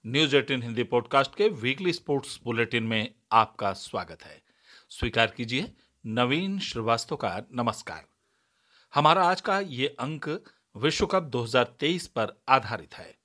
News 18 Hindi podcast के weekly sports bulletin में आपका स्वागत है। स्वीकार कीजिए नवीन श्रीवास्तव का नमस्कार। हमारा आज का ये अंक विश्व कप 2023 पर आधारित है।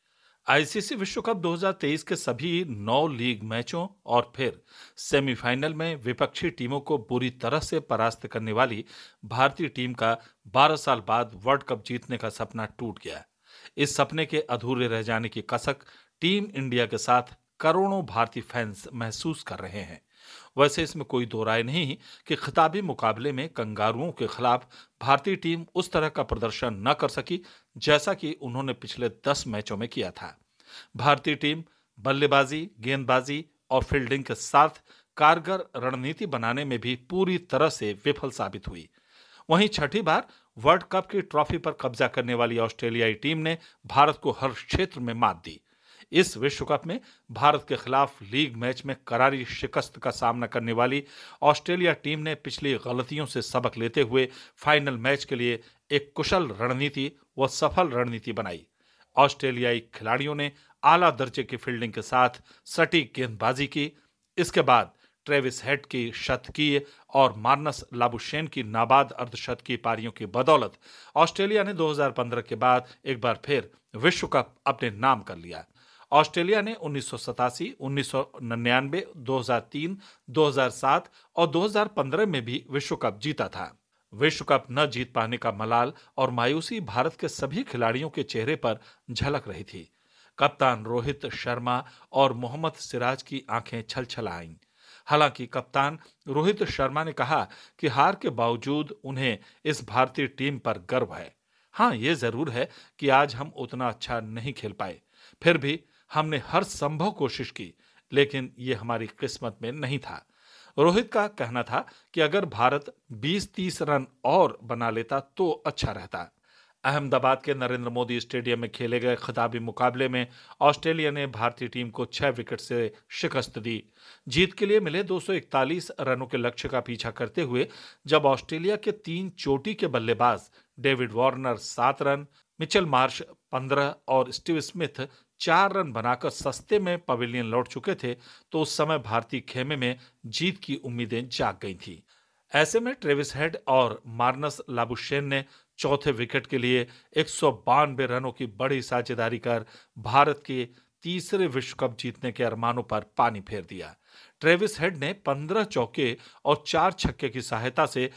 आईसीसी विश्व कप 2023 के सभी 9 लीग मैचों और फिर सेमीफाइनल में विपक्षी टीमों को बुरी तरह से परास्त करने वाली भारतीय टीम का 12 साल बाद वर्ल्ड कप जीतने का सपना टूट गया। इस सपने के अधूरे रह जाने की कसक टीम इंडिया के साथ करोड़ों भारतीय फैंस महसूस कर रहे हैं। वैसे इसमें कोई दो राय नहीं कि खिताबी मुकाबले में कंगारुओं के खिलाफ भारतीय टीम उस तरह का प्रदर्शन न कर सकी जैसा कि उन्होंने पिछले 10 मैचों में किया था। भारतीय टीम बल्लेबाजी, गेंदबाजी और फील्डिंग के साथ कारगर रणनीति बनाने में भी पूरी तरह से विफल साबित हुई। वहीं छठी बार वर्ल्ड कप की ट्रॉफी पर कब्जा करने वाली ऑस्ट्रेलियाई टीम ने भारत को हर क्षेत्र में मात दी। इस विश्व कप में भारत के खिलाफ लीग मैच में करारी शिकस्त का सामना करने वाली ऑस्ट्रेलिया टीम ने पिछली गलतियों से सबक लेते हुए फाइनल मैच के लिए एक कुशल रणनीति व सफल रणनीति बनाई। ऑस्ट्रेलियाई खिलाड़ियों ने आला दर्जे की फील्डिंग के साथ सटीक गेंदबाजी की। इसके बाद ट्रेविस हेड की शतकीय और मार्नस लाबुशेन की नाबाद अर्धशतकीय पारियों की बदौलत ऑस्ट्रेलिया ने 2015 के बाद एक बार फिर विश्व कप अपने नाम कर लिया। ऑस्ट्रेलिया ने 1987, 1999, 2003, 2007 और 2015 में भी विश्व कप जीता था। विश्व कप न जीत पाने का मलाल और मायूसी भारत के सभी खिलाड़ियों के चेहरे पर झलक रही थी। कप्तान रोहित शर्मा और मोहम्मद सिराज की आंखें छलछल आईं। हालांकि कप्तान रोहित शर्मा ने कहा कि हार के बावजूद उन्हें इस भारतीय टीम पर गर्व है। हाँ, ये जरूर है कि आज हम उतना अच्छा नहीं खेल पाए, फिर भी हमने हर संभव कोशिश की, लेकिन ये हमारी किस्मत में नहीं था। रोहित का कहना था कि अगर भारत 20-30 रन और बना लेता तो अच्छा रहता। अहमदाबाद के नरेंद्र मोदी स्टेडियम में खेले गए खिताबी मुकाबले में ऑस्ट्रेलिया ने भारतीय टीम को 6 विकेट से शिकस्त दी। जीत के लिए मिले 241 रनों के लक्ष्य का पीछा करते हुए जब ऑस्ट्रेलिया के 3 चोटी के बल्लेबाज David Warner 7 run, Mitchell Marsh 15 और स्टीव स्मिथ 4 रन बनाकर सस्ते में पवेलियन लौट चुके थे, तो उस समय भारतीय खेमे में जीत की उम्मीदें जाग गई थी। ऐसे में ट्रेविस हेड और मार्नस लाबुशेन ने चौथे विकेट के लिए 192 रनों की बड़ी साझेदारी कर भारत के तीसरे विश्व कप जीतने के अरमानों पर पानी फेर दिया। ट्रेविस हेड ने 15 चौके और 4 छक्के की सहायता से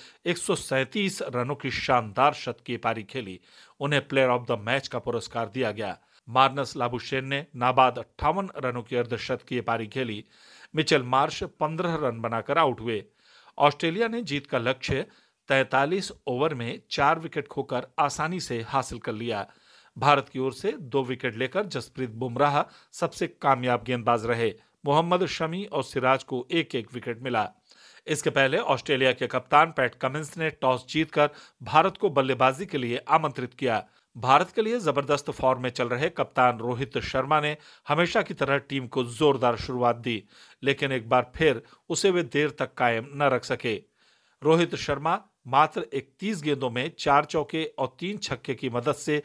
137 रनों की शानदार शतकीय पारी खेली। उन्हें प्लेयर ऑफ द मैच का पुरस्कार दिया गया। मार्नस लाबुशेन ने नाबाद 58 रनों की अर्धशतकीय पारी खेली। मिचेल मार्श 15 रन बनाकर आउट हुए। ऑस्ट्रेलिया ने जीत का लक्ष्य 43 ओवर में 4 विकेट खोकर आसानी से हासिल कर लिया। भारत की ओर से 2 विकेट लेकर जसप्रीत बुमराह सबसे कामयाब गेंदबाज रहे। मोहम्मद शमी और सिराज को एक एक विकेट मिला। इसके पहले ऑस्ट्रेलिया के कप्तान पैट कमिंस ने टॉस जीतकर भारत को बल्लेबाजी के लिए आमंत्रित किया। भारत के लिए जबरदस्त फॉर्म में चल रहे कप्तान रोहित शर्मा ने हमेशा की तरह टीम को जोरदार शुरुआत दी, लेकिन एक बार फिर उसे वे देर तक कायम न रख सके। रोहित शर्मा मात्र 31 गेंदों में 4 चौके और 3 छक्के की मदद से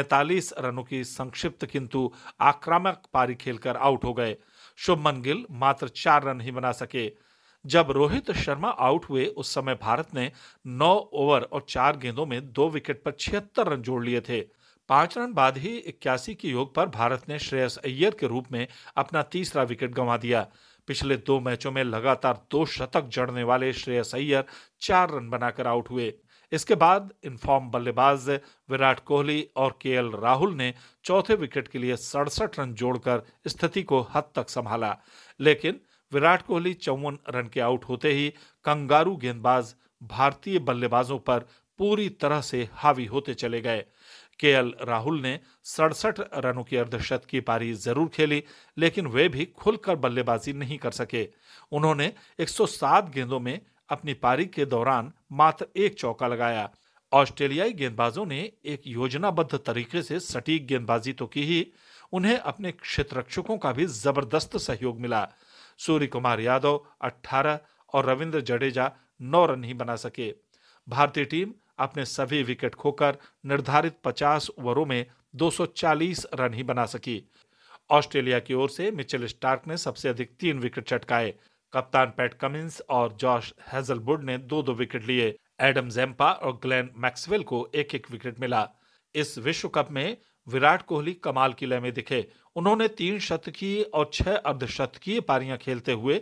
47 रनों की संक्षिप्त किंतु आक्रामक पारी खेलकर आउट हो गए। शुभमन गिल मात्र 4 रन ही बना सके। जब रोहित शर्मा आउट हुए उस समय भारत ने 9 ओवर और 4 गेंदों में 2 विकेट पर 76 रन जोड़ लिए थे। 5 रन बाद ही 81 के योग पर भारत ने श्रेयस अय्यर के रूप में अपना तीसरा विकेट गंवा दिया। पिछले 2 मैचों में लगातार 2 शतक जड़ने वाले श्रेयस अय्यर 4 रन बनाकर आउट हुए। इसके बाद इनफॉर्म बल्लेबाज विराट कोहली और केएल राहुल ने चौथे विकेट के लिए 67 रन जोड़कर स्थिति को हद तक संभाला, लेकिन विराट कोहली 54 रन के आउट होते ही कंगारू गेंदबाज भारतीय बल्लेबाजों पर पूरी तरह से हावी होते चले गए। केएल राहुल ने 67 रनों की अर्धशतकीय पारी जरूर खेली, लेकिन वे भी खुलकर बल्लेबाजी नहीं कर सके। उन्होंने 107 गेंदों में अपनी पारी के दौरान मात्र 1 चौका लगाया। ऑस्ट्रेलियाई गेंदबाजों ने एक योजनाबद्ध तरीके से सटीक गेंदबाजी तो की ही, उन्हें अपने क्षेत्ररक्षकों का भी जबरदस्त सहयोग मिला। सूर्य कुमार यादव 18 और रविंद्र जडेजा 9 रन ही बना सके। भारतीय टीम अपने सभी विकेट खोकर निर्धारित 50 ओवरों में 240 रन ही बना सकी। ऑस्ट्रेलिया की ओर से मिचेल स्टार्क ने सबसे अधिक 3 विकेट चटकाए। कप्तान पैट कमिंस और जॉश हेजलवुड ने 2-2 विकेट लिए। एडम ज़ेम्पा और ग्लेन मैक्सवेल को एक एक विकेट मिला। इस विश्व कप में विराट कोहली कमाल की लय में दिखे। उन्होंने 3 शतकीय और 6 अर्धशतकीय पारियां खेलते हुए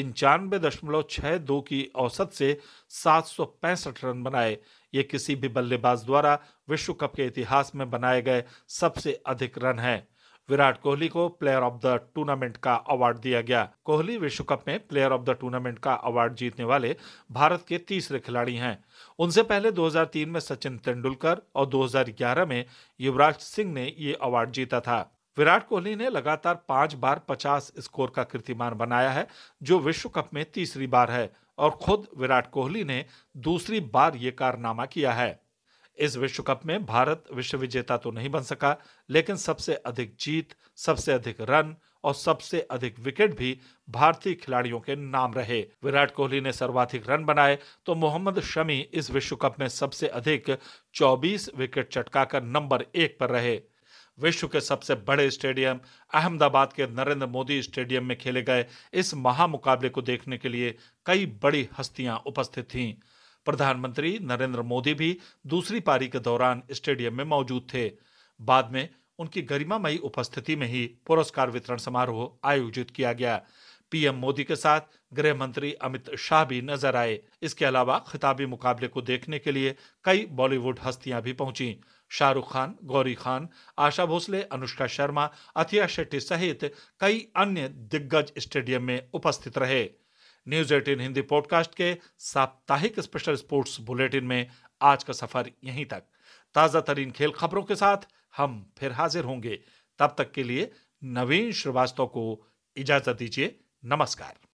95.62 की औसत से 765 रन बनाए। ये किसी भी बल्लेबाज द्वारा विश्व कप के इतिहास में बनाए गए सबसे अधिक रन है। विराट कोहली को प्लेयर ऑफ द टूर्नामेंट का अवार्ड दिया गया। कोहली विश्व कप में प्लेयर ऑफ द टूर्नामेंट का अवार्ड जीतने वाले भारत के तीसरे खिलाड़ी हैं। उनसे पहले 2003 में सचिन तेंदुलकर और 2011 में युवराज सिंह ने ये अवार्ड जीता था। विराट कोहली ने लगातार 5 बार 50 स्कोर का कीर्तिमान बनाया है, जो विश्व कप में तीसरी बार है, और खुद विराट कोहली ने दूसरी बार ये कारनामा किया है। इस विश्व कप में भारत विश्व विजेता तो नहीं बन सका, लेकिन सबसे अधिक जीत, सबसे अधिक रन और सबसे अधिक विकेट भी भारतीय खिलाड़ियों के नाम रहे। विराट कोहली ने सर्वाधिक रन बनाए तो मोहम्मद शमी इस विश्व कप में सबसे अधिक 24 विकेट चटकाकर नंबर 1 पर रहे। विश्व के सबसे बड़े स्टेडियम अहमदाबाद के नरेंद्र मोदी स्टेडियम में खेले गए इस महामुकाबले को देखने के लिए कई बड़ी हस्तियां उपस्थित थीं। प्रधानमंत्री नरेंद्र मोदी भी दूसरी पारी के दौरान स्टेडियम में मौजूद थे। बाद में उनकी गरिमामयी उपस्थिति में ही पुरस्कार वितरण समारोह आयोजित किया गया। पीएम मोदी के साथ गृह मंत्री अमित शाह भी नजर आए। इसके अलावा खिताबी मुकाबले को देखने के लिए कई बॉलीवुड हस्तियां भी पहुंची। शाहरुख खान, गौरी खान, आशा भोसले, अनुष्का शर्मा, अथिया शेट्टी सहित कई अन्य दिग्गज स्टेडियम में उपस्थित रहे। न्यूज 18 हिंदी पॉडकास्ट के साप्ताहिक स्पेशल स्पोर्ट्स बुलेटिन में आज का सफर यहीं तक। ताजा तरीन खेल खबरों के साथ हम फिर हाजिर होंगे। तब तक के लिए नवीन श्रीवास्तव को इजाजत दीजिए। नमस्कार।